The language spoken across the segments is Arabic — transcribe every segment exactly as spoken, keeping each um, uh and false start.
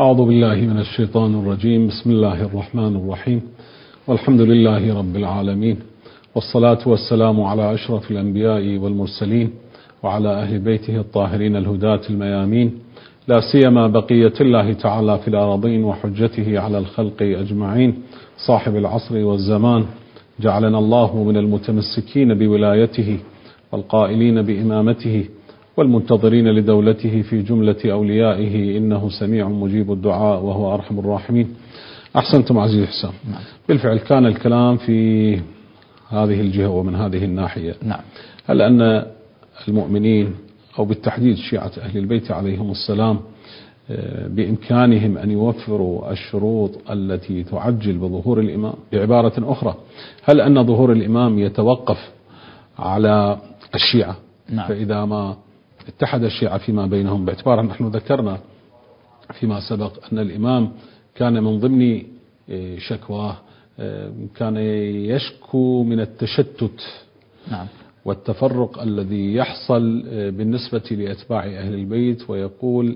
أعوذ بالله من الشيطان الرجيم. بسم الله الرحمن الرحيم، والحمد لله رب العالمين، والصلاة والسلام على أشرف الأنبياء والمرسلين وعلى أهل بيته الطاهرين الهداة الميامين، لا سيما بقية الله تعالى في الأراضين وحجته على الخلق أجمعين، صاحب العصر والزمان، جعلنا الله من المتمسكين بولايته والقائلين بإمامته والمنتظرين لدولته في جملة أوليائه، إنه سميع مجيب الدعاء وهو أرحم الراحمين. أحسنتم عزيزي حسام. نعم. بالفعل كان الكلام في هذه الجهة ومن هذه الناحية. نعم. هل أن المؤمنين أو بالتحديد شيعة أهل البيت عليهم السلام بإمكانهم أن يوفروا الشروط التي تعجل بظهور الإمام؟ بعبارة أخرى، هل أن ظهور الإمام يتوقف على الشيعة؟ نعم. فإذا ما اتحد الشيعة فيما بينهم، باعتبار نحن ذكرنا فيما سبق أن الإمام كان من ضمن شكواه كان يشكو من التشتت نعم. والتفرق الذي يحصل بالنسبة لأتباع أهل البيت، ويقول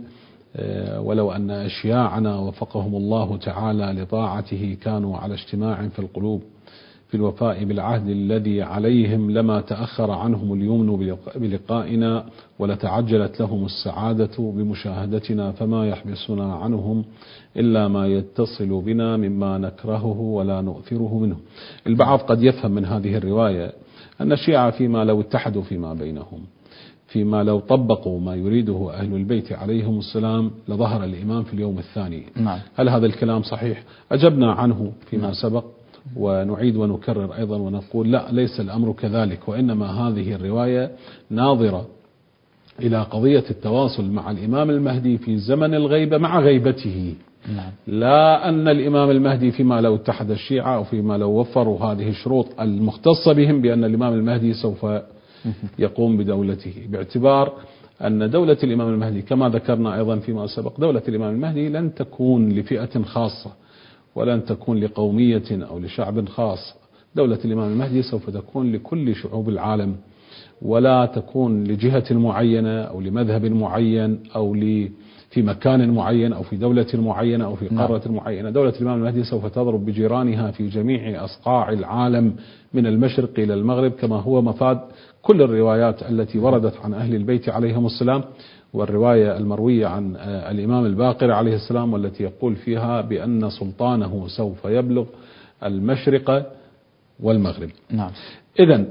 ولو أن أشياعنا وفقهم الله تعالى لطاعته كانوا على اجتماع في القلوب في الوفاء بالعهد الذي عليهم لما تأخر عنهم اليمن بلقائنا ولتعجلت لهم السعادة بمشاهدتنا، فما يحبسنا عنهم إلا ما يتصل بنا مما نكرهه ولا نؤثره منه. البعض قد يفهم من هذه الرواية أن الشيعة فيما لو اتحدوا فيما بينهم، فيما لو طبقوا ما يريده أهل البيت عليهم السلام، لظهر الإمام في اليوم الثاني. نعم. هل هذا الكلام صحيح؟ أجبنا عنه فيما نعم. سبق، ونعيد ونكرر أيضا ونقول لا، ليس الأمر كذلك، وإنما هذه الرواية ناظرة إلى قضية التواصل مع الإمام المهدي في زمن الغيبة مع غيبته. نعم. لا أن الإمام المهدي فيما لو اتحد الشيعة أو فيما لو وفروا هذه الشروط المختصة بهم بأن الإمام المهدي سوف يقوم بدولته، باعتبار أن دولة الإمام المهدي كما ذكرنا أيضا فيما سبق، دولة الإمام المهدي لن تكون لفئة خاصة ولن تكون لقومية أو لشعب خاص. دولة الإمام المهدي سوف تكون لكل شعوب العالم، ولا تكون لجهة معينة أو لمذهب معين أو في مكان معين أو في دولة معينة أو في قارة نعم. معينة. دولة الإمام المهدي سوف تضرب بجيرانها في جميع أصقاع العالم من المشرق إلى المغرب، كما هو مفاد كل الروايات التي وردت عن أهل البيت عليهم السلام، والرواية المروية عن الإمام الباقر عليه السلام والتي يقول فيها بأن سلطانه سوف يبلغ المشرق والمغرب. نعم. إذن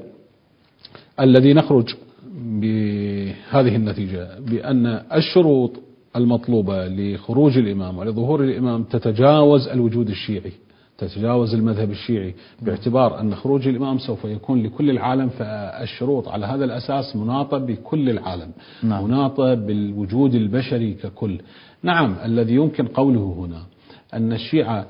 الذي نخرج بهذه النتيجة بأن الشروط المطلوبة لخروج الإمام ولظهور الإمام تتجاوز الوجود الشيعي، تتجاوز المذهب الشيعي، باعتبار أن خروج الإمام سوف يكون لكل العالم، فالشروط على هذا الأساس مناطة بكل العالم. نعم. مناطة بالوجود البشري ككل. نعم، الذي يمكن قوله هنا أن الشيعة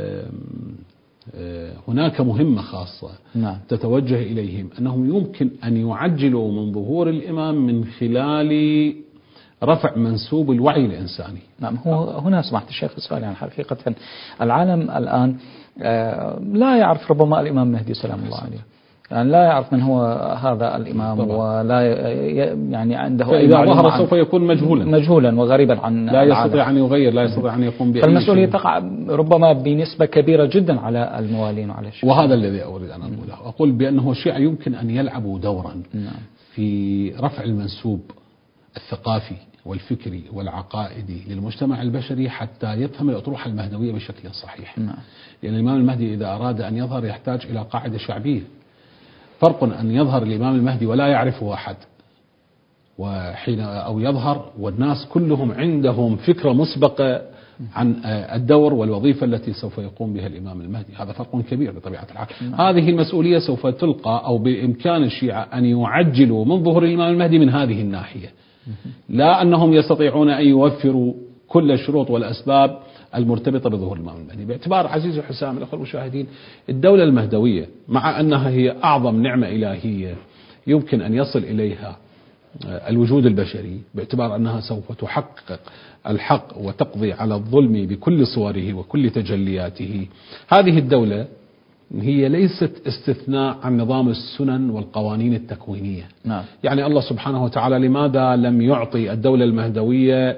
هناك مهمة خاصة نعم. تتوجه إليهم، أنهم يمكن أن يعجلوا من ظهور الإمام من خلال رفع منسوب الوعي الإنساني. نعم. هو هنا سمحت الشيخ السؤال، يعني حقيقة العالم الآن لا يعرف ربما الإمام المهدي سلام الله عليه، يعني لا يعرف من هو هذا الإمام طبعا. ولا يعني عنده فإذا ظهر سوف يكون مجهولا مجهولا وغريبا عن لا يستطيع أن يغير، لا يستطيع أن يقوم بأي شيء. فالمسؤولية تقع ربما بنسبة كبيرة جدا على الموالين وعلى الشيعة. وهذا الذي أريد أن أقوله، أقول بأنه الشيعة يمكن أن يلعبوا دورا نعم. في رفع المنسوب الثقافي والفكري والعقائدي للمجتمع البشري حتى يفهم الأطروحة المهدوية بشكل صحيح. نعم. لأن الإمام المهدي إذا أراد أن يظهر يحتاج إلى قاعدة شعبية. فرق أن يظهر الإمام المهدي ولا يعرفه أحد، وحين أو يظهر والناس كلهم عندهم فكرة مسبقة عن الدور والوظيفة التي سوف يقوم بها الإمام المهدي. هذا فرق كبير بطبيعة الحال. نعم. هذه المسؤولية سوف تلقى أو بإمكان الشيعة أن يعجلوا من ظهور الإمام المهدي من هذه الناحية، لا أنهم يستطيعون أن يوفروا كل الشروط والأسباب المرتبطة بظهور الإمام المهدي. باعتبار عزيزي حسام الأخوة المشاهدين، الدولة المهدوية مع أنها هي أعظم نعمة إلهية يمكن أن يصل إليها الوجود البشري، باعتبار أنها سوف تحقق الحق وتقضي على الظلم بكل صوره وكل تجلياته. هذه الدولة هي ليست استثناء عن نظام السنن والقوانين التكوينية. نعم. يعني الله سبحانه وتعالى لماذا لم يعطي الدولة المهدوية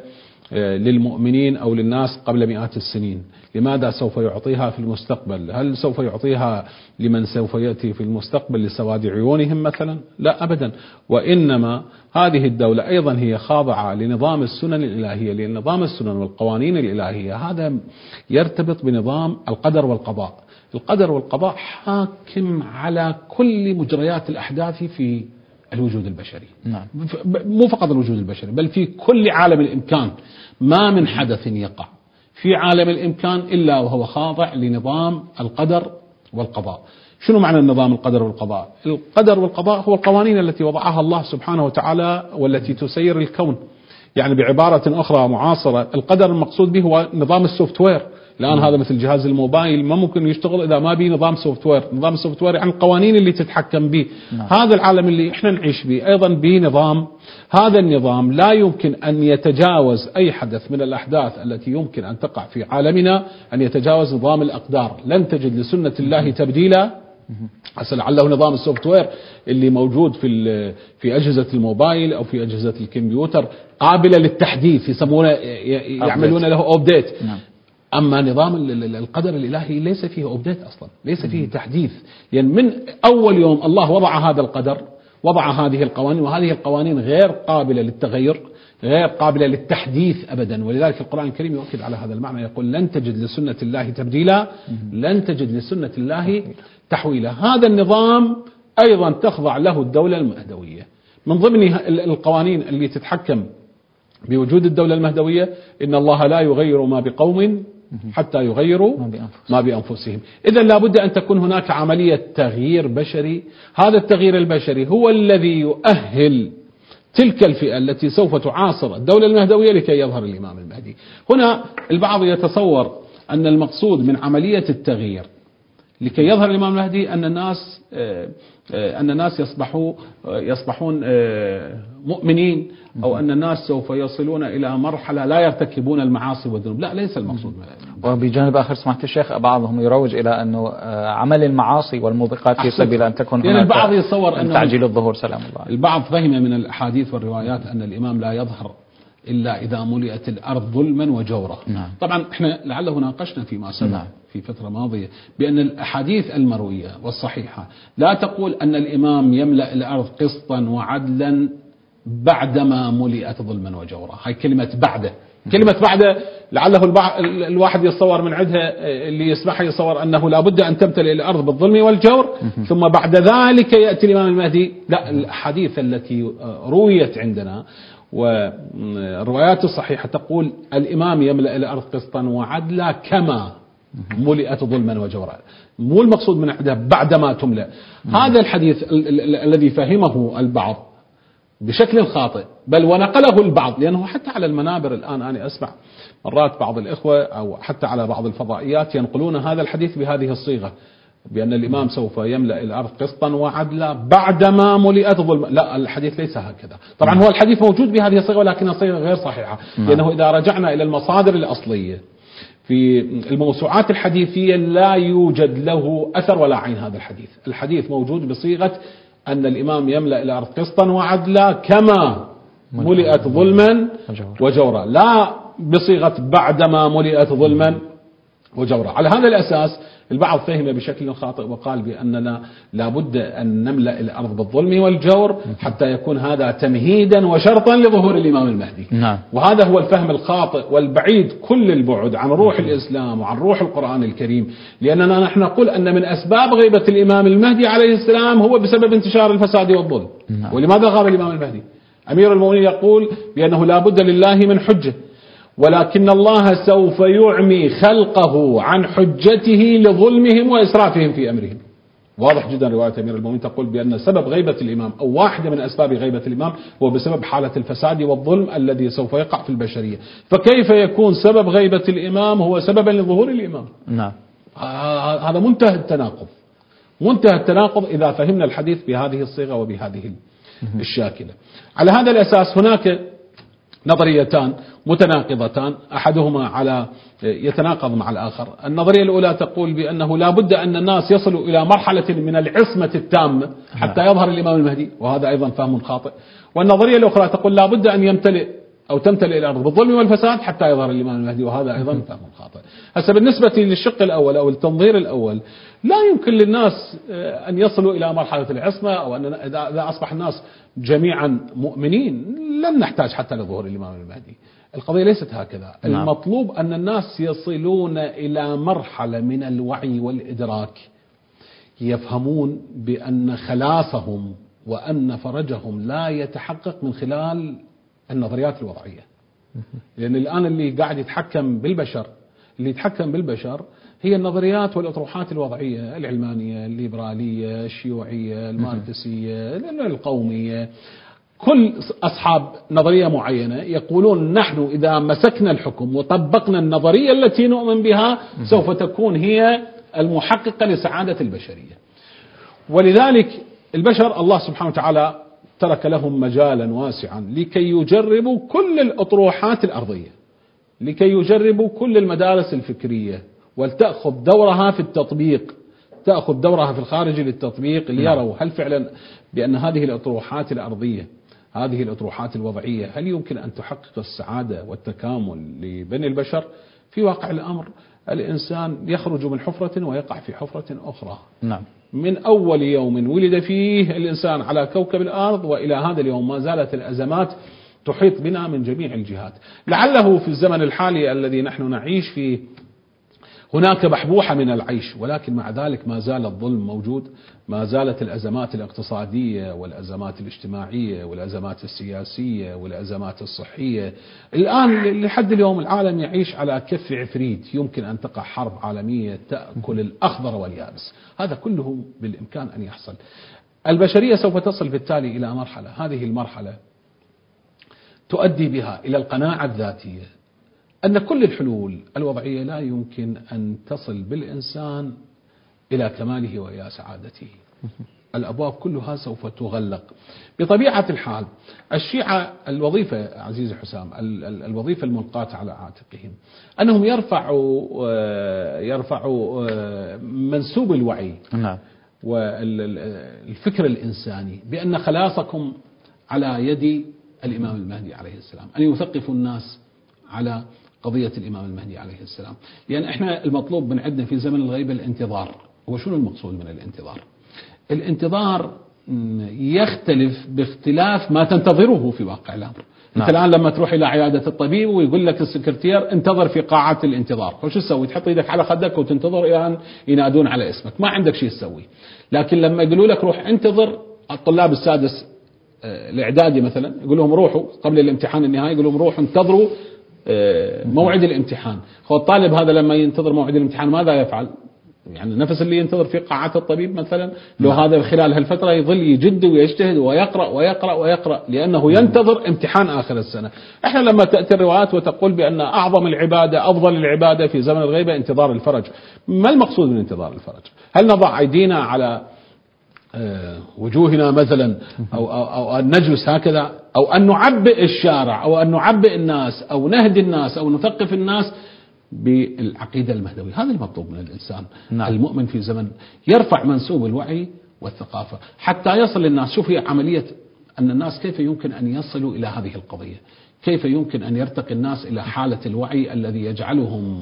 للمؤمنين أو للناس قبل مئات السنين، لماذا سوف يعطيها في المستقبل؟ هل سوف يعطيها لمن سوف يأتي في المستقبل لسواد عيونهم مثلا؟ لا أبدا، وإنما هذه الدولة أيضا هي خاضعة لنظام السنن الإلهية، لأن نظام السنن والقوانين الإلهية هذا يرتبط بنظام القدر والقضاء. القدر والقضاء حاكم على كل مجريات الأحداث في الوجود البشري، نعم. مو فقط الوجود البشري بل في كل عالم الإمكان، ما من حدث يقع في عالم الإمكان إلا وهو خاضع لنظام القدر والقضاء. شنو معنى النظام القدر والقضاء؟ القدر والقضاء هو القوانين التي وضعها الله سبحانه وتعالى والتي تسير الكون. يعني بعبارة أخرى معاصرة، القدر المقصود به هو نظام السوفت وير. الآن هذا مثل جهاز الموبايل ما ممكن يشتغل إذا ما به نظام سوفت وير. نظام السوفت وير يعني القوانين اللي تتحكم به. نعم. هذا العالم اللي احنا نعيش به أيضا به نظام، هذا النظام لا يمكن أن يتجاوز أي حدث من الأحداث التي يمكن أن تقع في عالمنا أن يتجاوز نظام الأقدار. لن تجد لسنة الله تبديلا. أصل لعله نظام السوفت وير اللي موجود في في أجهزة الموبايل أو في أجهزة الكمبيوتر قابلة للتحديث، يسمونه يعملون له أبديت. نعم. أما نظام القدر الإلهي ليس فيه أبديت أصلا، ليس فيه تحديث. يعني من أول يوم الله وضع هذا القدر وضع هذه القوانين، وهذه القوانين غير قابلة للتغير، غير قابلة للتحديث أبدا. ولذلك القرآن الكريم يؤكد على هذا المعنى، يقول لن تجد لسنة الله تبديلا، لن تجد لسنة الله تحويلا. هذا النظام أيضا تخضع له الدولة المهدوية. من ضمن القوانين اللي تتحكم بوجود الدولة المهدوية إن الله لا يغير ما بقوم حتى يغيروا ما بأنفسهم. إذن لابد أن تكون هناك عملية تغيير بشري. هذا التغيير البشري هو الذي يؤهل تلك الفئة التي سوف تعاصر الدولة المهدوية لكي يظهر الإمام المهدي. هنا البعض يتصور أن المقصود من عملية التغيير لكي يظهر الإمام المهدي أن الناس أن الناس يصبحوا يصبحون مؤمنين، أو أن الناس سوف يصلون إلى مرحلة لا يرتكبون المعاصي والذنوب. لا، ليس المقصود. وبجانب آخر سمعت الشيخ بعضهم يروج إلى أنه عمل المعاصي والموبقات في سبيل أن تكون يعني البعض يتصور أن تعجيل الظهور سلام الله. البعض فهم من الأحاديث والروايات أن الإمام لا يظهر إلا إذا ملئت الأرض ظلما وجورا. نعم. طبعا احنا لعله ناقشنا فيما سبق نعم. في فترة ماضية بأن الأحاديث المروية والصحيحة لا تقول أن الإمام يملأ الأرض قسطا وعدلا بعدما ملئت ظلما وجورا. هاي كلمة بعد، كلمة بعد لعله البعض الواحد يتصور من عندها اللي يسمعها يتصور أنه لا بد أن تمتلئ الأرض بالظلم والجور ثم بعد ذلك يأتي الإمام المهدي. لا، الأحاديث التي رويت عندنا والروايات الصحيحة تقول الإمام يملأ الأرض قسطا وعدلا كما ملئت ظلما وجورا. مو المقصود من عندها بعدما تملأ. هذا الحديث الذي فهمه البعض بشكل خاطئ بل ونقله البعض، لأنه حتى على المنابر الآن أنا أسمع مرات بعض الإخوة أو حتى على بعض الفضائيات ينقلون هذا الحديث بهذه الصيغة، بأن الإمام سوف يملأ الأرض قسطا وعدلا بعدما ملئت ظلما. لا، الحديث ليس هكذا. طبعا هو الحديث موجود بهذه الصيغة ولكن الصيغة غير صحيحة، لأنه إذا رجعنا إلى المصادر الأصلية في الموسوعات الحديثية لا يوجد له أثر ولا عين هذا الحديث. الحديث موجود بصيغة أن الإمام يملأ الأرض قسطا وعدلا كما ملئت ظلما وجورا، لا بصيغة بعدما ملئت ظلما وجورا. على هذا الأساس البعض فهم بشكل خاطئ وقال بأننا لابد أن نملأ الأرض بالظلم والجور حتى يكون هذا تمهيدا وشرطا لظهور الإمام المهدي. نعم. وهذا هو الفهم الخاطئ والبعيد كل البعد عن روح الإسلام وعن روح القرآن الكريم، لأننا نحن نقول أن من أسباب غيبة الإمام المهدي عليه السلام هو بسبب انتشار الفساد والظلم. نعم. ولماذا غاب الإمام المهدي؟ أمير المؤمنين يقول بأنه لابد لله من حجة، ولكن الله سوف يعمي خلقه عن حجته لظلمهم وإسرافهم في أمرهم. واضح جدا رواية أمير المؤمنين تقول بأن سبب غيبة الإمام أو واحدة من أسباب غيبة الإمام هو بسبب حالة الفساد والظلم الذي سوف يقع في البشرية. فكيف يكون سبب غيبة الإمام هو سببا لظهور الإمام؟ نعم. هذا منتهى التناقض، منتهى التناقض إذا فهمنا الحديث بهذه الصيغة وبهذه الشاكلة. على هذا الأساس هناك نظريتان متناقضتان، أحدهما على يتناقض مع الآخر. النظرية الأولى تقول بأنه لا بد أن الناس يصلوا إلى مرحلة من العصمة التامة حتى يظهر الإمام المهدي، وهذا أيضا فهم خاطئ. والنظرية الأخرى تقول لا بد أن يمتلئ أو تمتلئ الأرض بالظلم والفساد حتى يظهر الإمام المهدي، وهذا أيضا فهم خاطئ. هسه بالنسبة للشق الأول أو التنظير الأول، لا يمكن للناس أن يصلوا إلى مرحلة العصمة، أو أن إذا أصبح الناس جميعا مؤمنين لن نحتاج حتى لظهور الإمام المهدي. القضية ليست هكذا. نعم. المطلوب أن الناس يصلون إلى مرحلة من الوعي والإدراك، يفهمون بأن خلاصهم وأن فرجهم لا يتحقق من خلال النظريات الوضعية. لأن الآن اللي قاعد يتحكم بالبشر، اللي يتحكم بالبشر هي النظريات والأطروحات الوضعية، العلمانية، الليبرالية، الشيوعية، الماركسية، القومية. كل أصحاب نظرية معينة يقولون نحن إذا مسكنا الحكم وطبقنا النظرية التي نؤمن بها سوف تكون هي المحققة لسعادة البشرية. ولذلك البشر الله سبحانه وتعالى ترك لهم مجالا واسعا لكي يجربوا كل الأطروحات الأرضية، لكي يجربوا كل المدارس الفكرية، ولتأخذ دورها في التطبيق، تأخذ دورها في الخارج للتطبيق، ليروا هل فعلا بأن هذه الأطروحات الأرضية، هذه الأطروحات الوضعية، هل يمكن أن تحقق السعادة والتكامل لبني البشر؟ في واقع الأمر الإنسان يخرج من حفرة ويقع في حفرة أخرى. نعم. من أول يوم ولد فيه الإنسان على كوكب الأرض وإلى هذا اليوم ما زالت الأزمات تحيط بنا من جميع الجهات. لعله في الزمن الحالي الذي نحن نعيش فيه هناك بحبوحة من العيش، ولكن مع ذلك ما زال الظلم موجود، ما زالت الأزمات الاقتصادية والأزمات الاجتماعية والأزمات السياسية والأزمات الصحية. الآن لحد اليوم العالم يعيش على كف عفريت، يمكن أن تقع حرب عالمية تأكل الأخضر واليابس. هذا كله بالإمكان أن يحصل. البشرية سوف تصل بالتالي إلى مرحلة، هذه المرحلة تؤدي بها إلى القناعة الذاتية أن كل الحلول الوضعية لا يمكن أن تصل بالإنسان إلى كماله وإلى سعادته. الأبواب كلها سوف تغلق. بطبيعة الحال الشيعة الوظيفة عزيزي حسام، الوظيفة الملقاة على عاتقهم أنهم يرفعوا يرفعوا منسوب الوعي والفكر الإنساني بأن خلاصكم على يد الإمام المهدي عليه السلام، أن يثقفوا الناس على قضية الإمام المهدي عليه السلام. لأن إحنا المطلوب من عندنا في زمن الغيبة الانتظار. وشنو المقصود من الانتظار؟ الانتظار يختلف باختلاف ما تنتظره في واقع الأمر. نعم. أنت الآن لما تروح إلى عيادة الطبيب ويقول لك السكرتير انتظر في قاعة الانتظار، وش تسوي؟ تحط يدك على خدك وتنتظر إلى أن ينادون على اسمك، ما عندك شيء تسوي. لكن لما يقولوا لك روح انتظر الطلاب السادس الإعدادي مثلا، يقول لهم روحوا قبل الامتحان النهائي، يقول لهم روحوا انتظروا موعد الامتحان. هو الطالب هذا لما ينتظر موعد الامتحان ماذا يفعل؟ يعني نفس اللي ينتظر في قاعة الطبيب مثلا، لو هذا خلال هالفترة يظل يجد ويجتهد ويقرأ ويقرأ ويقرأ لأنه ينتظر امتحان آخر السنة. احنا لما تأتي الروايات وتقول بأن أعظم العبادة أفضل العبادة في زمن الغيبة انتظار الفرج، ما المقصود من انتظار الفرج؟ هل نضع أيدينا على وجوهنا مثلا أو, أو, أو أن نجلس هكذا، أو أن نعبئ الشارع، أو أن نعبئ الناس، أو نهدي الناس، أو نثقف الناس بالعقيدة المهدوية؟ هذا المطلوب من الإنسان. نعم. المؤمن في زمن يرفع منسوب الوعي والثقافة حتى يصل الناس. شوف هي عملية أن الناس كيف يمكن أن يصلوا إلى هذه القضية، كيف يمكن أن يرتقي الناس إلى حالة الوعي الذي يجعلهم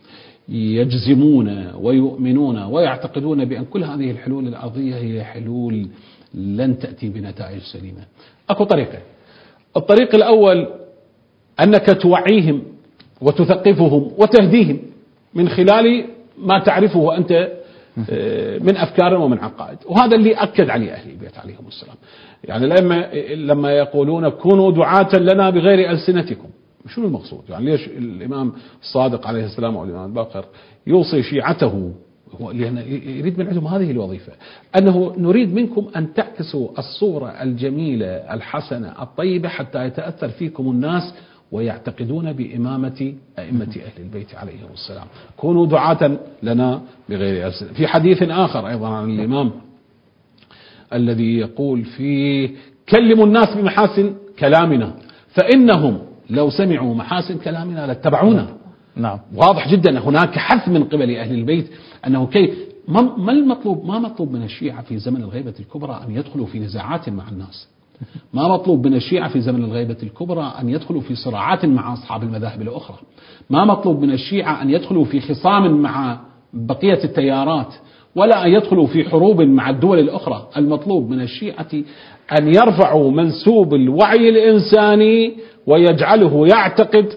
يجزمون ويؤمنون ويعتقدون بأن كل هذه الحلول الأرضية هي حلول لن تأتي بنتائج سليمة. أكو طريقة. الطريق الأول أنك توعيهم وتثقفهم وتهديهم من خلال ما تعرفه أنت من أفكار ومن عقائد، وهذا اللي أكد عليه أهل البيت عليهم السلام. يعني لما لما يقولون كونوا دعاة لنا بغير ألسنتكم، شنو المقصود؟ يعني ليش الإمام الصادق عليه السلام أو الإمام الباقر يوصي شيعته؟ لأنه يريد من عندهم هذه الوظيفة، أنه نريد منكم أن تعكسوا الصورة الجميلة الحسنة الطيبة حتى يتأثر فيكم الناس ويعتقدون بإمامة أئمة أهل البيت عليهم السلام. كونوا دعاة لنا بغير ألسنة. في حديث آخر أيضا عن الإمام الذي يقول فيه كلموا الناس بمحاسن كلامنا فإنهم لو سمعوا محاسن كلامنا لاتبعونا. نعم. واضح جدا هناك حث من قبل أهل البيت أنه كيف ما المطلوب ما مطلوب من الشيعة في زمن الغيبة الكبرى أن يدخلوا في نزاعات مع الناس. ما مطلوب من الشيعة في زمن الغيبة الكبرى أن يدخلوا في صراعات مع أصحاب المذاهب الأخرى، ما مطلوب من الشيعة أن يدخلوا في خصام مع بقية التيارات، ولا أن يدخلوا في حروب مع الدول الأخرى. المطلوب من الشيعة أن يرفعوا منسوب الوعي الإنساني ويجعله يعتقد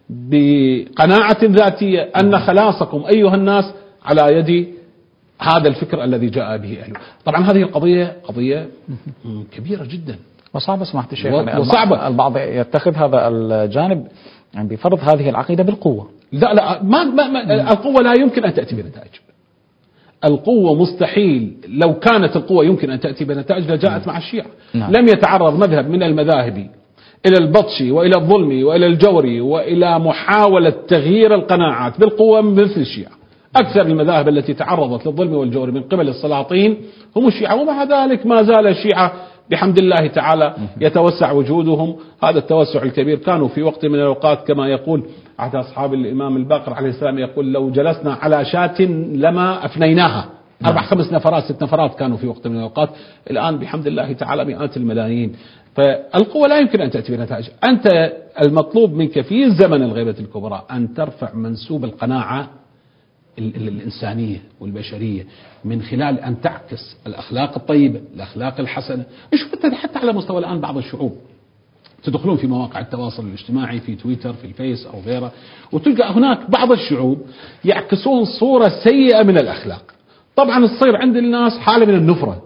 بقناعة ذاتية أن خلاصكم أيها الناس على يد هذا الفكر الذي جاء به أهله. طبعا هذه القضية قضية كبيرة جدا وصعبة سماحة الشيخ، وصعبة. البعض يتخذ هذا الجانب يعني بفرض هذه العقيدة بالقوة. لا لا ما ما ما القوة لا يمكن أن تأتي بنتائج. القوة مستحيل، لو كانت القوة يمكن أن تأتي بنتائج لجاءت مع الشيعة. نعم. لم يتعرض مذهب من المذاهب إلى البطش وإلى الظلم وإلى الجور وإلى محاولة تغيير القناعات بالقوة مثل الشيعة. أكثر المذاهب التي تعرضت للظلم والجور من قبل السلاطين هم الشيعة، ومع ذلك ما زال الشيعة بحمد الله تعالى يتوسع وجودهم. هذا التوسع الكبير كانوا في وقت من الأوقات كما يقول أحد أصحاب الإمام الباقر عليه السلام، يقول لو جلسنا على شاة لما أفنيناها. أربع خمس نفرات ست نفرات كانوا في وقت من الأوقات، الآن بحمد الله تعالى مئات الملايين. فالقوة لا يمكن أن تأتي بنتائج. أنت المطلوب منك في زمن الغيبة الكبرى أن ترفع منسوب القناعة الإنسانية والبشرية من خلال أن تعكس الأخلاق الطيبة، الأخلاق الحسنة. شوف أنت حتى على مستوى الآن بعض الشعوب تدخلون في مواقع التواصل الاجتماعي في تويتر في الفيس أو غيره، وتلقى هناك بعض الشعوب يعكسون صورة سيئة من الأخلاق. طبعا تصير عند الناس حالة من النفرة،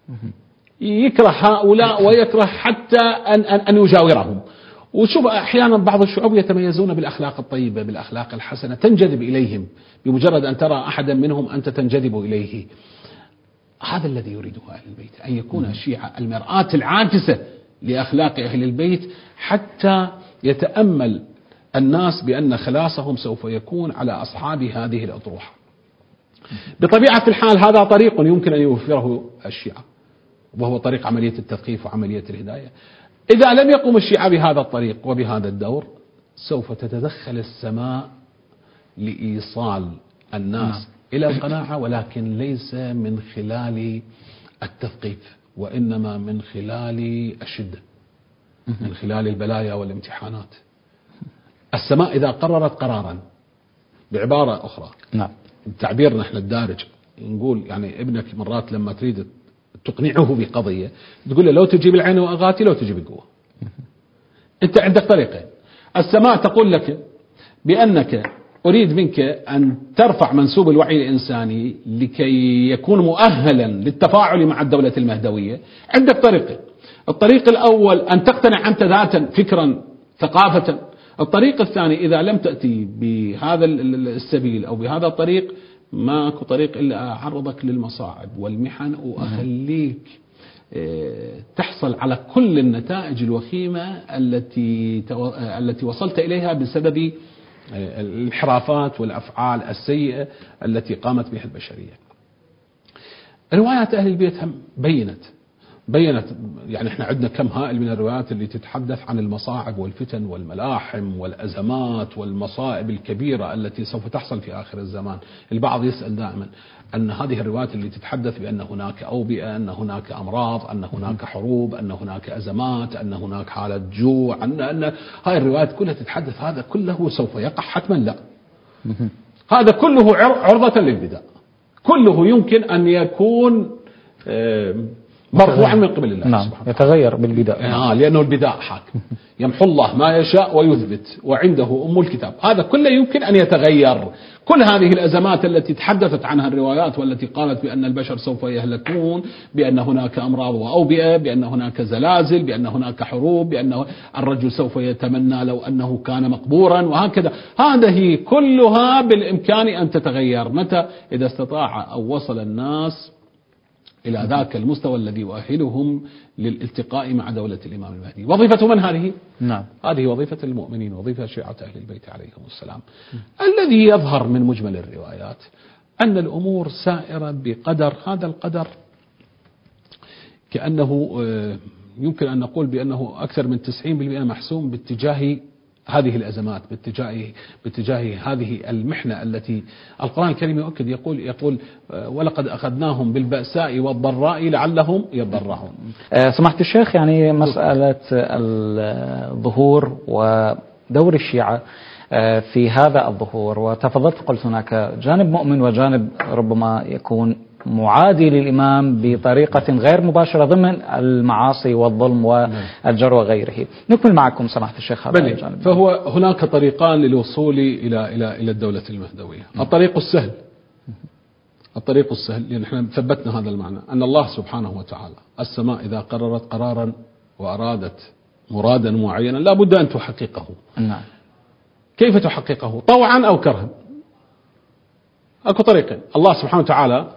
يكره هؤلاء ويكره حتى أن, أن, أن يجاورهم. وشوف أحيانا بعض الشعوب يتميزون بالأخلاق الطيبة بالأخلاق الحسنة، تنجذب إليهم بمجرد أن ترى أحدا منهم أنت تنجذب إليه. هذا الذي يريده أهل البيت، أن يكون الشيعة المرآة العاكسة لأخلاق أهل البيت، حتى يتأمل الناس بأن خلاصهم سوف يكون على أصحاب هذه الأطروحة. بطبيعة الحال هذا طريق يمكن أن يوفره الشيعة، وهو طريق عملية التثقيف وعملية الهداية. إذا لم يقم الشيعة بهذا الطريق وبهذا الدور، سوف تتدخل السماء لإيصال الناس نعم. إلى القناعة، ولكن ليس من خلال التثقيف، وإنما من خلال الشدة، من خلال البلايا والامتحانات. السماء إذا قررت قرارا، بعبارة أخرى نعم، تعبيرنا احنا الدارج نقول يعني ابنك مرات لما تريد تقنعه بقضية تقول له لو تجيب العين وأغاتي لو تجيب القوة. أنت عندك طريقين. السماء تقول لك بأنك أريد منك أن ترفع منسوب الوعي الإنساني لكي يكون مؤهلا للتفاعل مع الدولة المهدوية. عندك طريقين. الطريق الأول أن تقتنع أنت ذاتا فكرا ثقافة. الطريق الثاني إذا لم تأتي بهذا السبيل أو بهذا الطريق، ماكو طريق إلا أعرضك للمصاعب والمحن وأخليك تحصل على كل النتائج الوخيمة التي التي وصلت إليها بسبب الانحرافات والأفعال السيئة التي قامت بها البشرية. روايات أهل البيت هم بينت بينت يعني احنا عندنا كم هائل من الروايات اللي تتحدث عن المصاعب والفتن والملاحم والأزمات والمصائب الكبيرة التي سوف تحصل في آخر الزمان. البعض يسأل دائما أن هذه الروايات اللي تتحدث بأن هناك أوبئة، أن هناك أمراض، أن هناك حروب، أن هناك أزمات، أن هناك حالة جوع، أن أن هاي الروايات كلها تتحدث هذا كله سوف يقع حتما. لا، هذا كله عرضة للبدع، كله يمكن أن يكون مرفوعا من قبل الله نعم سبحانه يتغير بالبداء آه لأنه البداء حاكم، يمحو الله ما يشاء ويثبت وعنده أم الكتاب. هذا كله يمكن أن يتغير. كل هذه الأزمات التي تحدثت عنها الروايات والتي قالت بأن البشر سوف يهلكون، بأن هناك أمراض وأوبئة، بأن هناك زلازل، بأن هناك حروب، بأن الرجل سوف يتمنى لو أنه كان مقبورا، وهكذا. هذه كلها بالإمكان أن تتغير متى؟ إذا استطاع أو وصل الناس إلى ذاك المستوى الذي يؤهلهم للالتقاء مع دولة الإمام المهدي. وظيفة من هذه؟ نعم، هذه وظيفة المؤمنين، وظيفة شيعة أهل البيت عليهم السلام. الذي يظهر من مجمل الروايات أن الأمور سائرة بقدر، هذا القدر كأنه يمكن أن نقول بأنه أكثر من تسعين بالمئة محسوم باتجاه هذه الأزمات، باتجاه باتجاه هذه المحنة التي القرآن الكريم يؤكد، يقول يقول ولقد أخذناهم بالبأساء والضراء لعلهم يضرعون. سمحت الشيخ، يعني مسألة الظهور ودور الشيعة في هذا الظهور، وتفضلت قلت هناك جانب مؤمن وجانب ربما يكون معادي للإمام بطريقة غير مباشرة ضمن المعاصي والظلم والجر وغيره. نكمل معكم سماحة الشيخ هذا الجانب. فهو هناك طريقان للوصول إلى إلى إلى الدولة المهدوية. الطريق السهل الطريق السهل لأن احنا ثبتنا هذا المعنى، أن الله سبحانه وتعالى السماء إذا قررت قرارا وأرادت مرادا معينا لا بد أن تحققه. نعم. كيف تحققه؟ طوعا أو كرها. أكو طريقين. الله سبحانه وتعالى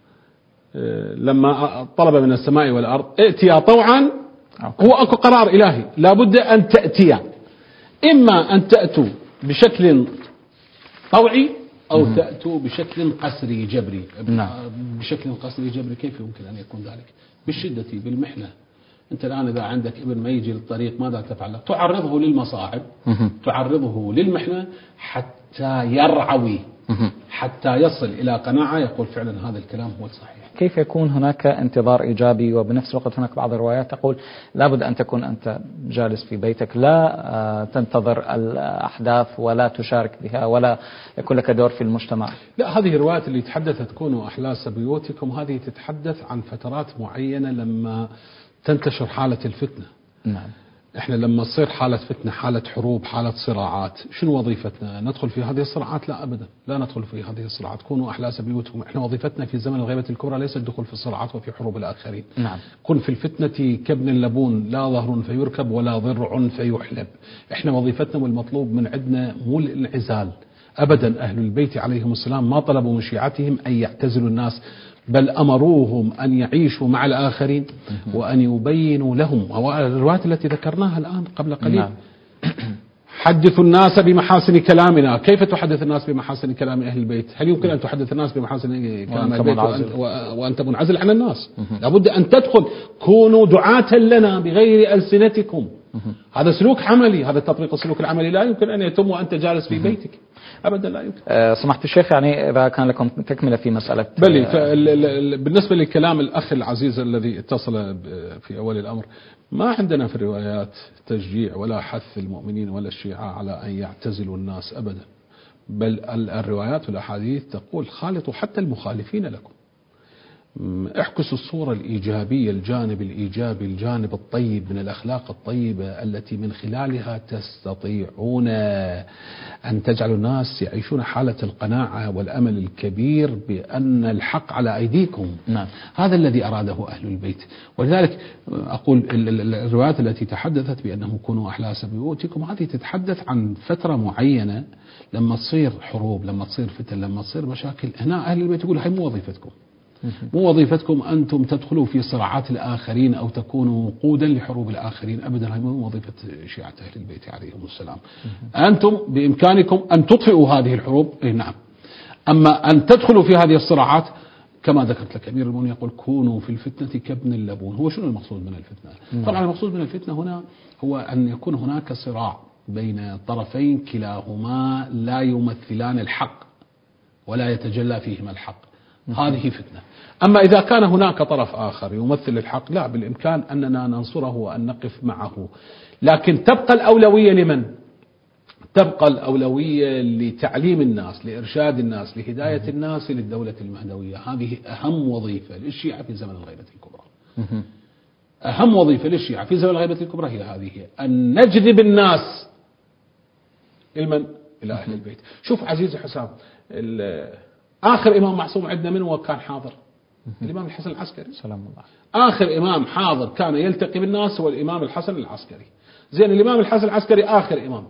لما طلب من السماء والأرض ائتيا طوعا، هو أكو قرار إلهي لا بد أن تأتيا، إما أن تأتوا بشكل طوعي أو م- تأتوا بشكل قسري جبري. نعم. بشكل قسري جبري كيف يمكن أن يكون ذلك؟ بالشدة بالمحنة. أنت الآن إذا عندك ابن ما يجي للطريق ماذا تفعل؟ تعرضه للمصاعب، تعرضه للمحنة حتى يرعوي، حتى يصل إلى قناعة يقول فعلا هذا الكلام هو الصحيح. كيف يكون هناك انتظار إيجابي وبنفس الوقت هناك بعض الروايات تقول لابد أن تكون أنت جالس في بيتك، لا تنتظر الأحداث ولا تشارك بها ولا يكون لك دور في المجتمع؟ لا، هذه الروايات اللي تحدثت كونوا أحلاس بيوتكم هذه تتحدث عن فترات معينة لما تنتشر حالة الفتنة. نعم. احنا لما تصير حالة فتنة، حالة حروب، حالة صراعات، شنو وظيفتنا؟ ندخل في هذه الصراعات؟ لا أبدا، لا ندخل في هذه الصراعات. كونوا أحلاس بيوتكم. احنا وظيفتنا في زمن الغيبة الكبرى ليس الدخول في الصراعات وفي حروب الآخرين. نعم. كن في الفتنة كابن اللبون، لا ظهر فيركب ولا ضرع فيحلب. احنا وظيفتنا والمطلوب من عندنا مو الانعزال أبدا. أهل البيت عليهم السلام ما طلبوا من شيعتهم أن يعتزلوا الناس، بل أمروهم أن يعيشوا مع الآخرين وأن يبينوا لهم. الروايات التي ذكرناها الآن قبل قليل. نعم. حدثوا الناس بمحاسن كلامنا. كيف تحدث الناس بمحاسن كلام أهل البيت؟ هل يمكن أن تحدث الناس بمحاسن كلام أهل البيت وأنت, وأنت منعزل عن الناس؟ لابد أن تدخل. كونوا دعاة لنا بغير ألسنتكم. هذا سلوك عملي، هذا تطبيق السلوك العملي لا يمكن أن يتم وأنت جالس في بيتك أبدا، لا يمكن. أه سمحت الشيخ، يعني إذا كان لكم تكملة في مسألة. بلي. بالنسبة لكلام الأخ العزيز الذي اتصل في أول الأمر، ما عندنا في الروايات تشجيع ولا حث المؤمنين ولا الشيعة على أن يعتزلوا الناس أبدا، بل الروايات والأحاديث تقول خالطوا حتى المخالفين لكم. احكسوا الصورة الإيجابية، الجانب الإيجابي، الجانب الطيب من الأخلاق الطيبة التي من خلالها تستطيعون أن تجعلوا الناس يعيشون حالة القناعة والأمل الكبير بأن الحق على أيديكم. نعم. هذا الذي أراده أهل البيت. ولذلك أقول الروايات التي تحدثت بأنهم كونوا أحلاس بيوتكم هذه تتحدث عن فترة معينة لما تصير حروب، لما تصير فتن، لما تصير مشاكل. هنا أهل البيت يقول هاي مو وظيفتكم، مو وظيفتكم أنتم تدخلوا في صراعات الآخرين أو تكونوا وقودا لحروب الآخرين أبدا. هذه مو وظيفة شيعة أهل البيت عليهم السلام. أنتم بإمكانكم أن تطفئوا هذه الحروب، إيه نعم، أما أن تدخلوا في هذه الصراعات كما ذكرت لك أمير المؤمنين يقول كونوا في الفتنة كابن اللبون. هو شنو المقصود من الفتنة؟ طبعا المقصود من الفتنة هنا هو أن يكون هناك صراع بين طرفين كلاهما لا يمثلان الحق ولا يتجلى فيهما الحق، هذه فتنة. أما إذا كان هناك طرف آخر يمثل الحق، لا، بالإمكان أننا ننصره وأن نقف معه، لكن تبقى الأولوية لمن؟ تبقى الأولوية لتعليم الناس، لإرشاد الناس، لهداية الناس للدولة المهدوية. هذه أهم وظيفة للشيعة في زمن الغيبة الكبرى. أهم وظيفة للشيعة في زمن الغيبة الكبرى هي هذه، أن نجذب الناس إلى إلى أهل البيت. شوف عزيزي حسام، آخر إمام معصوم عندنا من هو كان حاضر؟ الإمام الحسن العسكري سلام الله. آخر إمام حاضر كان يلتقي بالناس هو الإمام الحسن العسكري. زين، الإمام الحسن العسكري آخر إمام.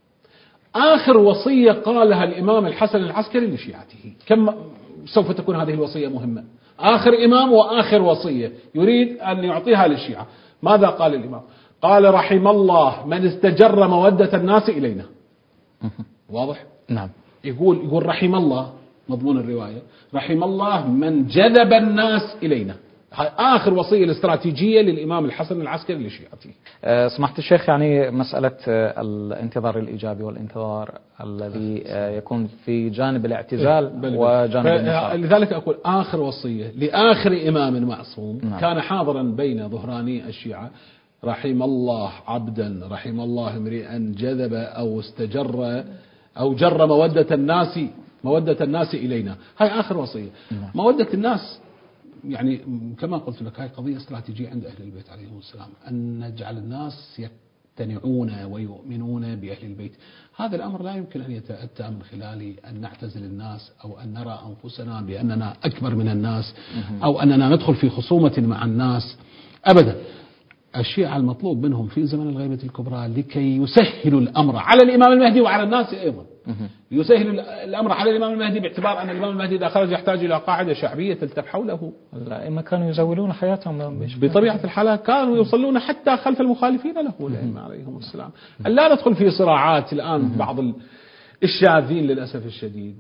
آخر وصية قالها الإمام الحسن العسكري لشيعته، كم سوف تكون هذه الوصية مهمة؟ آخر إمام وآخر وصية يريد أن يعطيها للشيعة. ماذا قال الإمام؟ قال رحم الله من استجر مودة الناس إلينا. واضح؟ نعم. يقول يقول رحم الله، مضمون الرواية رحم الله من جذب الناس إلينا. آخر وصية الاستراتيجية للإمام الحسن العسكري لشيعته. أه سمحت الشيخ، يعني مسألة الانتظار الإيجابي والانتظار الذي يكون في جانب الاعتزال وجانب النصارى. لذلك أقول آخر وصية لآخر إمام معصوم نعم. كان حاضرا بين ظهراني الشيعة: رحم الله عبدا رحم الله امرئا جذب أو استجر أو جر مودة الناس مودة الناس إلينا. هاي آخر وصية. نعم. مودة الناس يعني كما قلت لك هاي قضية استراتيجية عند أهل البيت عليهم السلام، أن نجعل الناس يقتنعون ويؤمنون بأهل البيت. هذا الأمر لا يمكن أن يتأتى من خلال أن نعتزل الناس أو أن نرى أنفسنا بأننا أكبر من الناس أو أننا ندخل في خصومة مع الناس أبدا. الشيعة المطلوب منهم في زمن الغيبة الكبرى لكي يسهلوا الأمر على الإمام المهدي وعلى الناس أيضا، يسهل الأمر على الإمام المهدي باعتبار أن الإمام المهدي إذا خرج يحتاج إلى قاعدة شعبية تلتف حوله. الأئمة كانوا يزولون حياتهم بطبيعة الحال، كانوا يصلون حتى خلف المخالفين له الأئمة عليهم السلام. لا ندخل في صراعات الآن. بعض الشاذين للأسف الشديد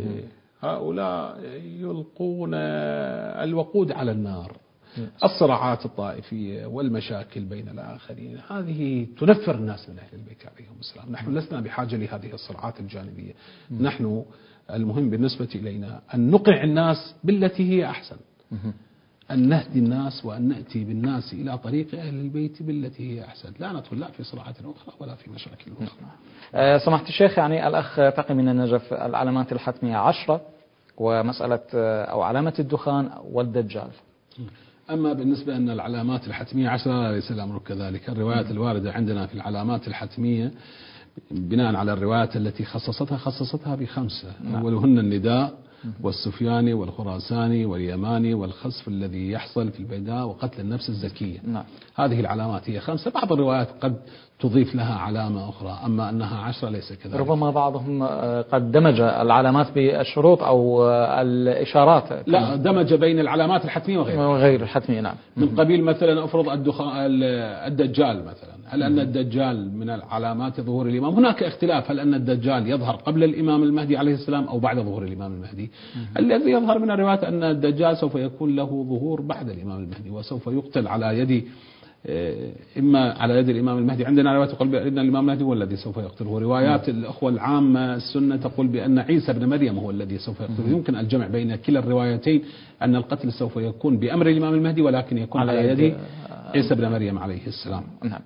هؤلاء يلقون الوقود على النار. الصراعات الطائفية والمشاكل بين الآخرين هذه تنفر الناس من أهل البيت عليهم السلام. نحن لسنا بحاجة لهذه الصراعات الجانبية. نحن المهم بالنسبة إلينا أن نقع الناس بالتي هي أحسن، أن نهدي الناس وأن نأتي بالناس إلى طريق أهل البيت بالتي هي أحسن. لا ندخل لا في صراعات أخرى ولا في مشاكل أخرى. أه سمحت الشيخ، يعني الأخ تقي من النجف العلامات الحتمية عشرة، ومسألة أو علامة الدخان والدجال. أما بالنسبة أن العلامات الحتمية عشرة ليس الأمر كذلك. الروايات الواردة عندنا في العلامات الحتمية بناء على الروايات التي خصصتها خصصتها بخمسة. أولهن النداء والسفياني والخراساني واليماني والخسف الذي يحصل في البيداء وقتل النفس الزكية. نعم. هذه العلامات هي خمسة. بعض الروايات قد تضيف لها علامة أخرى، أما أنها عشرة ليس كذلك. ربما بعضهم قد دمج العلامات بالشروط أو الإشارات. لا، دمج بين العلامات الحتمية وغيرها وغير الحتمية. نعم. من قبيل مثلا أفرض الدجال مثلا، هل أن الدجال من العلامات ظهور الإمام؟ هناك اختلاف، هل أن الدجال يظهر قبل الإمام المهدي عليه السلام أو بعد ظهور الإمام المهدي؟ الذي يظهر من الروايات أن الدجال سوف يكون له ظهور بعد الإمام المهدي وسوف يقتل على يد إما على يد الإمام المهدي. عندنا روايات تقول بأن الإمام المهدي هو الذي سوف يقتله، روايات الأخوة العامة السنة تقول بأن عيسى بن مريم هو الذي سوف يقتله. يمكن الجمع بين كلا الروايتين، أن القتل سوف يكون بأمر الإمام المهدي ولكن يكون على, على يد عيسى بن مريم عليه السلام. نعم.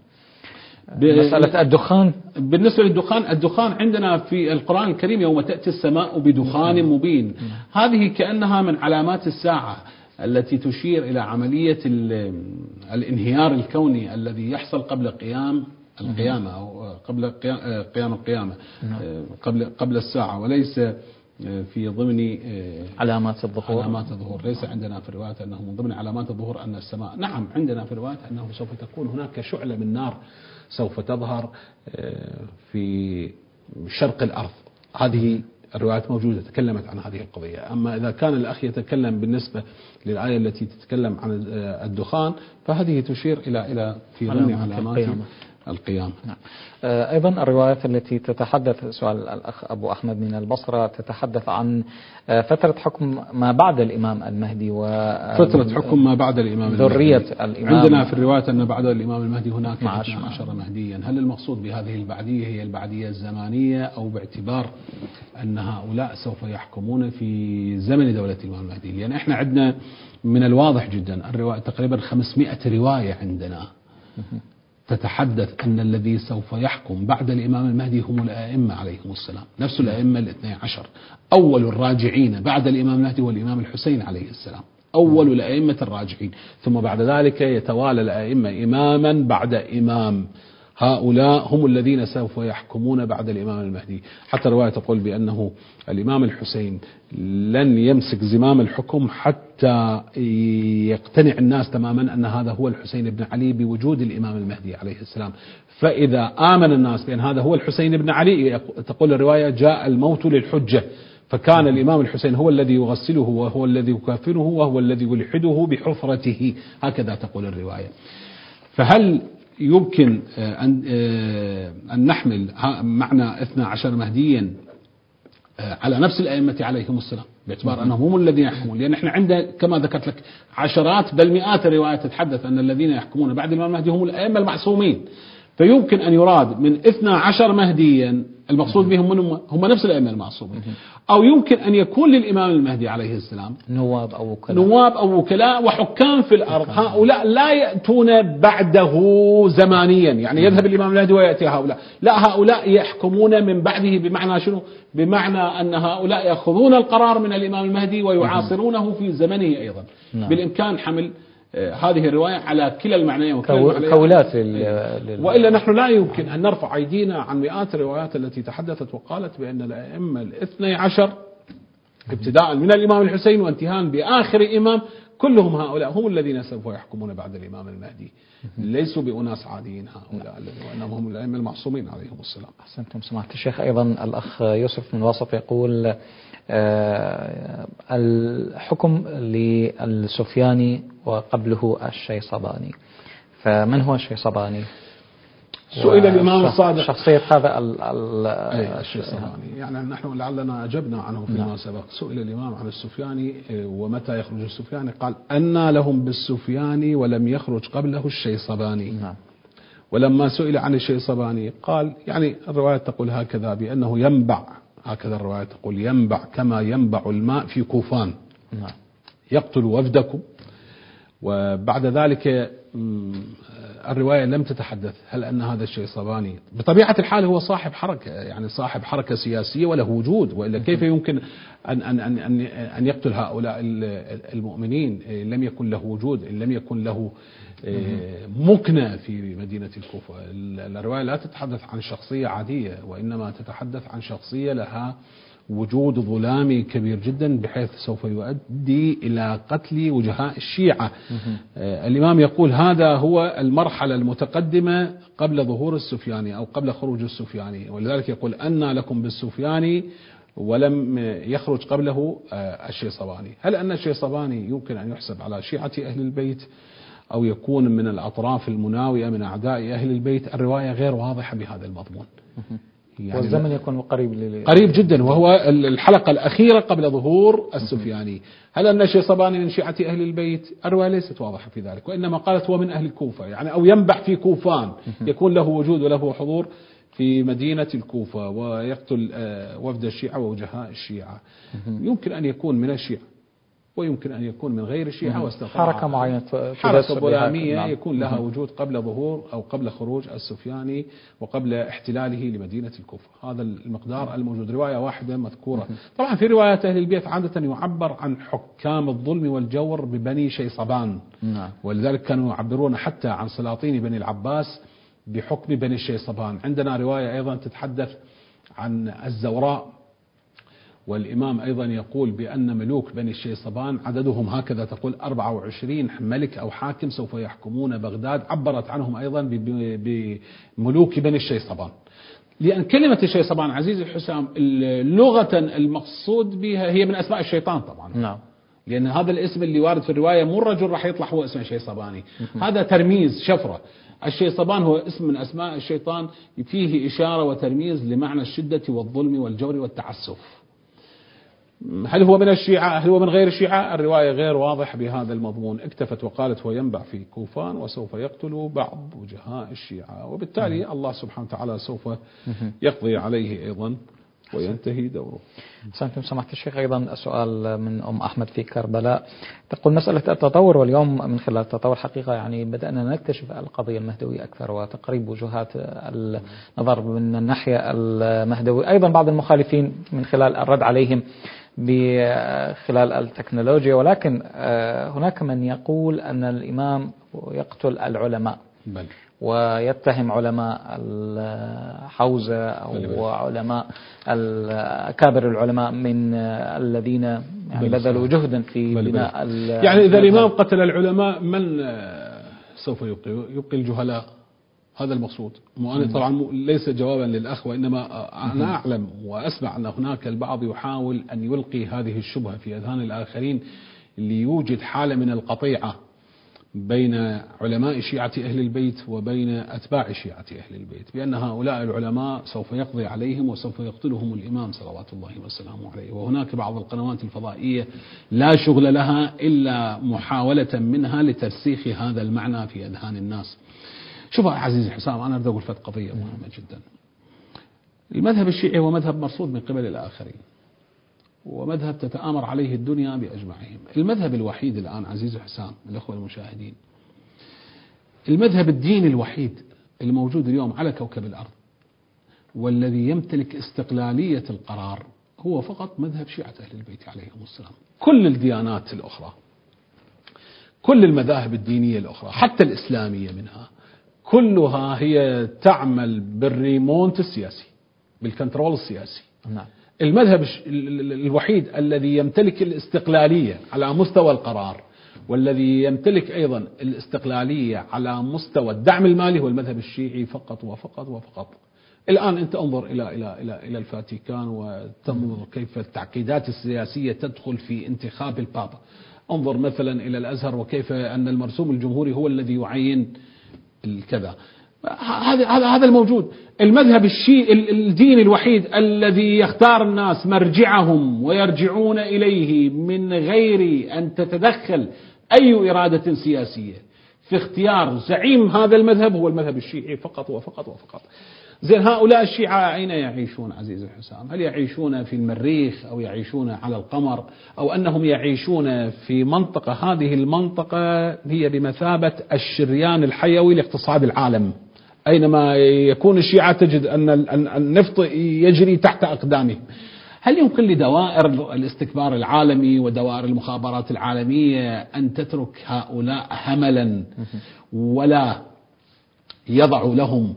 مسألة الدخان، بالنسبة للدخان، الدخان عندنا في القرآن الكريم يوم تأتي السماء بدخان مبين، هذه كأنها من علامات الساعة التي تشير إلى عملية الانهيار الكوني الذي يحصل قبل قيام القيامة أو قبل قيام القيامة، قبل قبل الساعة، وليس في ضمن علامات الظهور. علامات الظهور ليس عندنا في الروايات أنه من ضمن علامات الظهور أن السماء. نعم عندنا في الروايات أنه سوف تكون هناك شعلة من نار سوف تظهر في شرق الأرض. هذه الروايات موجودة تكلمت عن هذه القضية. أما إذا كان الأخ يتكلم بالنسبة للآية التي تتكلم عن الدخان فهذه تشير إلى إلى في ضمن علامات القيامة. نعم. أيضا الروايات التي تتحدث، سؤال الأخ أبو أحمد من البصرة، تتحدث عن فترة حكم ما بعد الإمام المهدي وفترة حكم ما بعد الإمام ذرية المهدي. الإمام. عندنا في الروايات أن بعد الإمام المهدي هناك اثنا عشر مهديا. هل المقصود بهذه البعدية هي البعدية الزمانية أو باعتبار أن هؤلاء سوف يحكمون في زمن دولة الإمام المهدي؟ لأن يعني إحنا عندنا من الواضح جدا الرواية تقريبا خمسمائة رواية عندنا تتحدث أن الذي سوف يحكم بعد الإمام المهدي هم الأئمة عليهم السلام، نفس الأئمة الاثني عشر. أول الراجعين بعد الإمام المهدي هو الإمام الحسين عليه السلام، أول الأئمة الراجعين، ثم بعد ذلك يتوالى الأئمة إماما بعد إمام. هؤلاء هم الذين سوف يحكمون بعد الإمام المهدي. حتى رواية تقول بأنه الإمام الحسين لن يمسك زمام الحكم حتى يقتنع الناس تماما أن هذا هو الحسين بن علي بوجود الإمام المهدي عليه السلام. فإذا آمن الناس بأن هذا هو الحسين بن علي، تقول الرواية جاء الموت للحجة، فكان الإمام الحسين هو الذي يغسله وهو الذي يكافنه وهو الذي يلحده بحفرته، هكذا تقول الرواية. فهل يمكن أن أن نحمل معنى اثنا عشر مهديا على نفس الأئمة عليهم السلام، باعتبار أنهم هم الذين يحكمون. لأن احنا عندنا كما ذكرت لك عشرات بل مئات الروايات تتحدث أن الذين يحكمون بعد الإمام المهدي هم الأئمة المعصومين. فيمكن أن يراد من اثنا عشر مهديا المقصود بهم من هم نفس الأئمة المعصومين، أو يمكن أن يكون للإمام المهدي عليه السلام نواب أو وكلاء نواب أو وكلاء وحكام في الأرض. هؤلاء لا يأتون بعده زمانيا، يعني يذهب الإمام المهدي ويأتي هؤلاء، لا، هؤلاء يحكمون من بعده. بمعنى شنو؟ بمعنى أن هؤلاء يأخذون القرار من الإمام المهدي ويعاصرونه في زمنه أيضا. نعم. بالإمكان حمل هذه الرواية على كلا المعنيين كولات لل... وإلا نحن لا يمكن أن نرفع أيدينا عن مئات الروايات التي تحدثت وقالت بأن الأئمة الاثني عشر ابتداء من الإمام الحسين وانتهاء بآخر إمام كلهم هؤلاء هم الذين سوف يحكمون بعد الإمام المهدي، ليسوا بأناس عاديين هؤلاء، وإنهم هم الأئمة المعصومين عليهم السلام. أحسنتم سماحة الشيخ. أيضا الأخ يوسف من وسط يقول آه الحكم للسفياني وقبله الشيصباني، فمن هو الشيصباني؟ سئل الإمام الصادق شخصية هذا الشيصباني، يعني نحن لعلنا أجبنا عنه فيما سبق. سئل الإمام عن السفياني ومتى يخرج السفياني، قال أنى لهم بالسفياني ولم يخرج قبله الشيصباني. نعم. ولما سئل عن الشيصباني قال، يعني الرواية تقول هكذا بأنه ينبع، هكذا الرواية تقول ينبع كما ينبع الماء في كوفان. نعم. يقتل وفدكم. وبعد ذلك الرواية لم تتحدث هل أن هذا الشيصباني بطبيعة الحال هو صاحب حركة، يعني صاحب حركة سياسية وله وجود، وإلا كيف يمكن أن أن أن أن أن يقتل هؤلاء المؤمنين؟ لم يكن له وجود، لم يكن له مكنة في مدينة الكوفة. الرواية لا تتحدث عن شخصية عادية، وإنما تتحدث عن شخصية لها وجود ظلامي كبير جدا بحيث سوف يؤدي إلى قتل وجهاء الشيعة. آه الإمام يقول هذا هو المرحلة المتقدمة قبل ظهور السفياني أو قبل خروج السفياني، ولذلك يقول أن لكم بالسفياني ولم يخرج قبله آه الشيصباني. هل أن الشيصباني يمكن أن يحسب على شيعة أهل البيت أو يكون من الأطراف المناوئة من أعداء أهل البيت؟ الرواية غير واضحة بهذا المضمون. يعني والزمن يكون قريب لل... قريب جدا، وهو الحلقة الأخيرة قبل ظهور السفياني. هل أن الشيصباني من شيعة أهل البيت؟ الرواية ليست واضحة في ذلك، وإنما قالت هو من أهل الكوفة، يعني أو ينبع في كوفان، يكون له وجود وله حضور في مدينة الكوفة ويقتل وفد الشيعة ووجهاء الشيعة. يمكن أن يكون من الشيعة ويمكن أن يكون من غير الشيعة، واستطاع حركة معينة حركة ظلامية نعم. يكون لها وجود قبل ظهور أو قبل خروج السفياني وقبل احتلاله لمدينة الكوفة. هذا المقدار الموجود. رواية واحدة مذكورة. طبعا في روايات أهل البيت عادة يعبر عن حكام الظلم والجور ببني شيصبان نعم. ولذلك كانوا يعبرون حتى عن سلاطين بني العباس بحكم بني شيصبان. عندنا رواية أيضا تتحدث عن الزوراء، والإمام أيضا يقول بأن ملوك بني الشيصبان عددهم هكذا، تقول أربعة وعشرين ملك أو حاكم سوف يحكمون بغداد. عبرت عنهم أيضا بملوك بني الشيصبان، لأن كلمة الشيصبان عزيزي الحسام لغة المقصود بها هي من أسماء الشيطان طبعا نعم. لأن هذا الاسم اللي وارد في الرواية مو الرجل راح يطلع هو اسمه شيصباني، هذا ترميز شفرة. الشيصبان هو اسم من أسماء الشيطان فيه إشارة وترميز لمعنى الشدة والظلم والجور والتعسف. هل هو من الشيعة؟ هل هو من غير الشيعة؟ الرواية غير واضحة بهذا المضمون. اكتفت وقالت هو ينبع في كوفان وسوف يقتل بعض وجهاء الشيعة، وبالتالي الله سبحانه وتعالى سوف يقضي عليه أيضا وينتهي دوره. سأنتم سمحت الشيخ. أيضا سؤال من أم أحمد في كربلاء، تقول مسألة التطور، واليوم من خلال التطور حقيقة يعني بدأنا نكتشف القضية المهدوية أكثر وتقريب وجهات النظر من الناحية المهدوية. أيضا بعض المخالفين من خلال الرد عليهم بخلال التكنولوجيا، ولكن هناك من يقول أن الإمام يقتل العلماء بل. ويتهم علماء الحوزة أو علماء أكابر العلماء من الذين يعني بذلوا جهدا في بل بناء بل. يعني إذا الإمام قتل العلماء من سوف يبقي يبقي الجهلاء؟ هذا المقصود. وأنا طبعا ليس جوابا للأخ، وإنما أنا أعلم وأسمع أن هناك البعض يحاول أن يلقي هذه الشبهة في أذهان الآخرين ليوجد حالة من القطيعة بين علماء شيعة أهل البيت وبين أتباع شيعة أهل البيت، بأن هؤلاء العلماء سوف يقضي عليهم وسوف يقتلهم الإمام صلوات الله وسلامه عليه. وهناك بعض القنوات الفضائية لا شغل لها إلا محاولة منها لترسيخ هذا المعنى في أذهان الناس. شوف يا عزيزي حسام، أنا أريد أقول فت قضية مهمة جدا. المذهب الشيعي هو مذهب مرصود من قبل الآخرين، ومذهب تتآمر عليه الدنيا بأجمعهم. المذهب الوحيد الآن عزيزي حسام الأخوة المشاهدين، المذهب الديني الوحيد الموجود اليوم على كوكب الأرض والذي يمتلك استقلالية القرار هو فقط مذهب شيعة أهل البيت عليهم السلام. كل الديانات الأخرى، كل المذاهب الدينية الأخرى حتى الإسلامية منها، كلها هي تعمل بالريمونت السياسي، بالكنترول السياسي. نعم. المذهب الوحيد الذي يمتلك الاستقلالية على مستوى القرار والذي يمتلك أيضا الاستقلالية على مستوى الدعم المالي هو المذهب الشيعي فقط وفقط وفقط. الآن أنت انظر إلى إلى إلى إلى الفاتيكان وتنظر كيف التعقيدات السياسية تدخل في انتخاب البابا. انظر مثلا إلى الأزهر وكيف أن المرسوم الجمهوري هو الذي يعين الكذا. هذا هذا هذا الموجود. المذهب الشيعي الديني الوحيد الذي يختار الناس مرجعهم ويرجعون إليه من غير أن تتدخل أي إرادة سياسية في اختيار زعيم هذا المذهب هو المذهب الشيعي فقط وفقط وفقط. زين، هؤلاء الشيعة أين يعيشون عزيزي حسام؟ هل يعيشون في المريخ أو يعيشون على القمر أو أنهم يعيشون في منطقة، هذه المنطقة هي بمثابة الشريان الحيوي لاقتصاد العالم. أينما يكون الشيعة تجد أن النفط يجري تحت أقدامهم. هل يمكن لدوائر الاستكبار العالمي ودوائر المخابرات العالمية أن تترك هؤلاء هملا ولا يضع لهم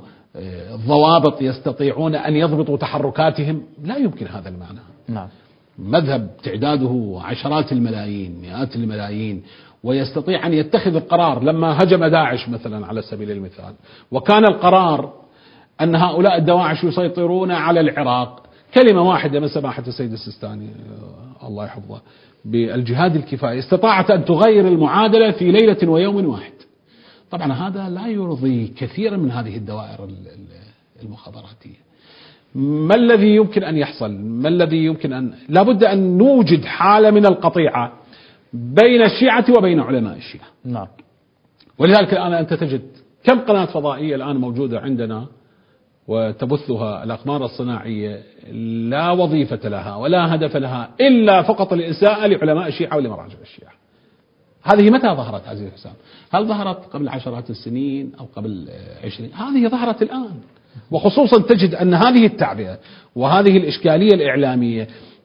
ضوابط يستطيعون أن يضبطوا تحركاتهم؟ لا يمكن هذا المعنى. نعم. مذهب تعداده عشرات الملايين مئات الملايين ويستطيع أن يتخذ القرار. لما هجم داعش مثلا على سبيل المثال وكان القرار أن هؤلاء الدواعش يسيطرون على العراق، كلمة واحدة من سماحة السيد السيستاني الله يحفظه بالجهاد الكفائي استطاعت أن تغير المعادلة في ليلة ويوم واحد. طبعا هذا لا يرضي كثيرا من هذه الدوائر المخابراتية. ما الذي يمكن أن يحصل؟ ما الذي يمكن أن لابد أن نوجد حالة من القطيعة بين الشيعة وبين علماء الشيعة. نعم. ولذلك الآن أنت تجد كم قناة فضائية الآن موجودة عندنا وتبثها الأقمار الصناعية لا وظيفة لها ولا هدف لها إلا فقط الإساءة لعلماء الشيعة ولمراجع الشيعة. هذه متى ظهرت عزيزي حسام؟ هل ظهرت قبل عشرات السنين أو قبل عشرين؟ هذه ظهرت الآن. وخصوصا تجد أن هذه التعبئة وهذه الإشكالية الإعلامية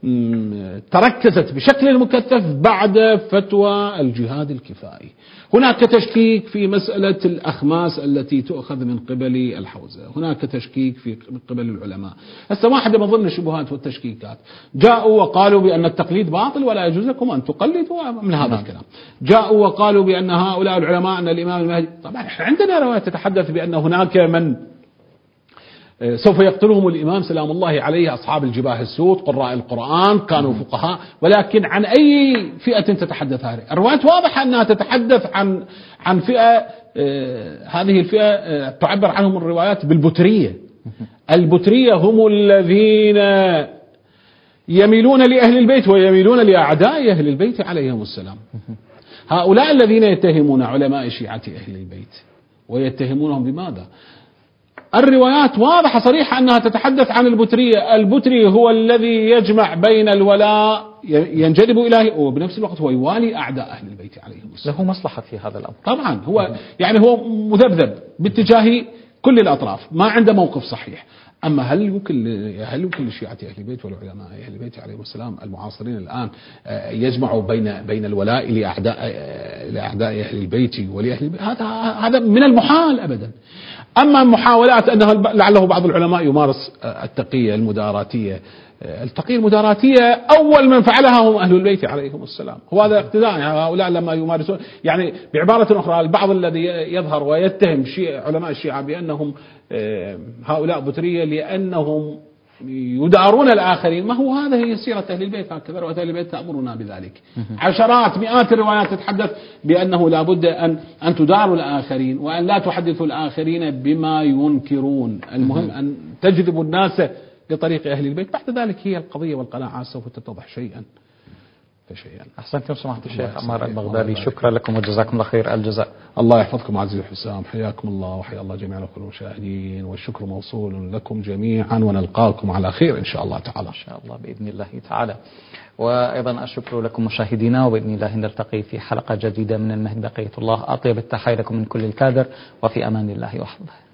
تركزت بشكل مكثف بعد فتوى الجهاد الكفائي. هناك تشكيك في مسألة الأخماس التي تؤخذ من قبل الحوزة، هناك تشكيك في من قبل العلماء. هسه واحدة من ضمن الشبهات والتشكيكات جاءوا وقالوا بأن التقليد باطل ولا يجوز لكم أن تقلدوا من هذا نعم. الكلام. جاءوا وقالوا بأن هؤلاء العلماء أن الإمام المهدي، طبعا احنا عندنا رواية تتحدث بأن هناك من سوف يقتلهم الإمام سلام الله عليه أصحاب الجباه السود قراء القرآن كانوا فقهاء، ولكن عن أي فئة تتحدث هذه الروايات؟ واضحة أنها تتحدث عن عن فئة، هذه الفئة تعبر عنهم الروايات بالبترية. البترية هم الذين يميلون لأهل البيت ويميلون لأعداء أهل البيت عليهم السلام. هؤلاء الذين يتهمون علماء شيعة أهل البيت ويتهمونهم بماذا؟ الروايات واضحة صريحة أنها تتحدث عن البترية. البتري هو الذي يجمع بين الولاء، ينجذب إليه وبنفس الوقت هو يوالي أعداء أهل البيت عليهم السلام. له مصلحة في هذا الأمر طبعا. هو يعني هو مذبذب باتجاه كل الأطراف، ما عنده موقف صحيح. أما هل يمكن هل يمكن لشيعة أهل البيت والعلماء أهل البيت عليهم السلام المعاصرين الآن يجمعوا بين بين الولاء لأعداء لأعداء أهل البيت ولأهل البيت؟ هذا هذا من المحال أبدا. أما محاولات أنها لعله بعض العلماء يمارس التقية المداراتية، التقية المداراتية أول من فعلها هم أهل البيت عليهم السلام. وهذا اقتداء يعني هؤلاء لما يمارسون، يعني بعبارة أخرى البعض الذي يظهر ويتهم علماء الشيعة بأنهم هؤلاء بترية لأنهم يدارون الآخرين. ما هو هذا هي سيرة أهل البيت، هكذا رواية أهل البيت تأمرنا بذلك. عشرات مئات الروايات تتحدث بأنه لا بد أن أن تداروا الآخرين وأن لا تحدثوا الآخرين بما ينكرون. المهم أن تجذبوا الناس لطريق أهل البيت. بعد ذلك هي القضية والقناعة سوف تتضح شيئا فشيئا. أحسنتم سماحة الشيخ عمار البغدادي، شكرا لكم وجزاكم الله خير الجزاء. الله يحفظكم عزيزي حسام، حياكم الله وحيا الله جميعا وكل المشاهدين، والشكر موصول لكم جميعا، ونلقاكم على خير إن شاء الله تعالى. إن شاء الله بإذن الله تعالى. وأيضا الشكر لكم مشاهدينا، وبإذن الله نلتقي في حلقة جديدة من المهد. بقية الله أطيب التحايا لكم من كل الكادر، وفي أمان الله وحفظه.